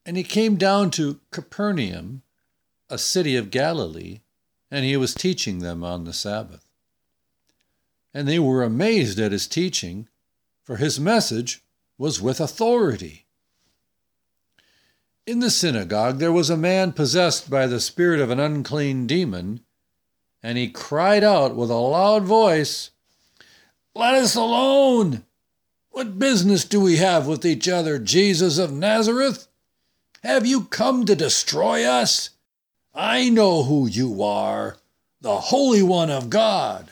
And he came down to Capernaum, a city of Galilee, and he was teaching them on the Sabbath. And they were amazed at his teaching, for his message was with authority. In the synagogue there was a man possessed by the spirit of an unclean demon, and he cried out with a loud voice, "Let us alone! What business do we have with each other, Jesus of Nazareth? Have you come to destroy us? I know who you are, the Holy One of God."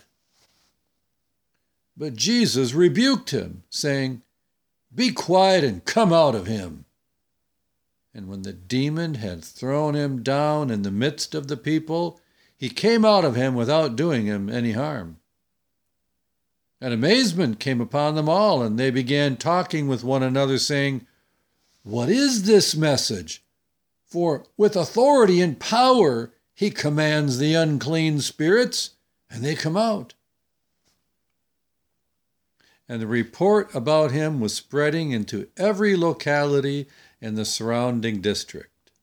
But Jesus rebuked him, saying, "Be quiet and come out of him." And when the demon had thrown him down in the midst of the people, he came out of him without doing him any harm. And amazement came upon them all, and they began talking with one another, saying, "What is this message? For with authority and power he commands the unclean spirits, and they come out." And the report about him was spreading into every locality in the surrounding district.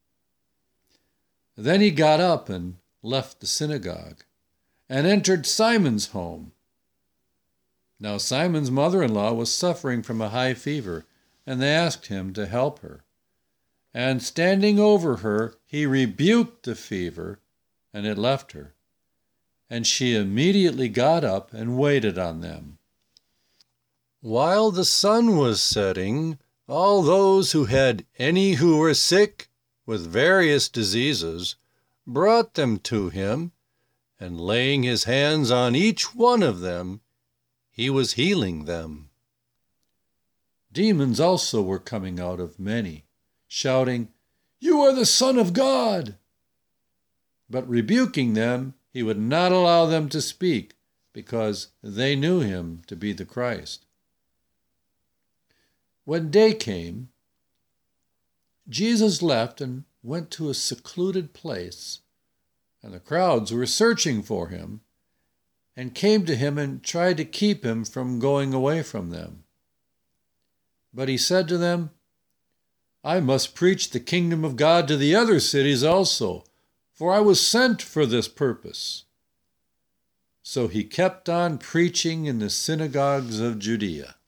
Then he got up and left the synagogue, and entered Simon's home. Now Simon's mother-in-law was suffering from a high fever, and they asked him to help her. And standing over her, he rebuked the fever, and it left her. And she immediately got up and waited on them. While the sun was setting, all those who had any who were sick with various diseases brought them to him, and laying his hands on each one of them, he was healing them. Demons also were coming out of many, shouting, "You are the Son of God!" But rebuking them, he would not allow them to speak, because they knew him to be the Christ. When day came, Jesus left and went to a secluded place, and the crowds were searching for him, and came to him and tried to keep him from going away from them. But he said to them, "I must preach the kingdom of God to the other cities also, for I was sent for this purpose." So he kept on preaching in the synagogues of Judea.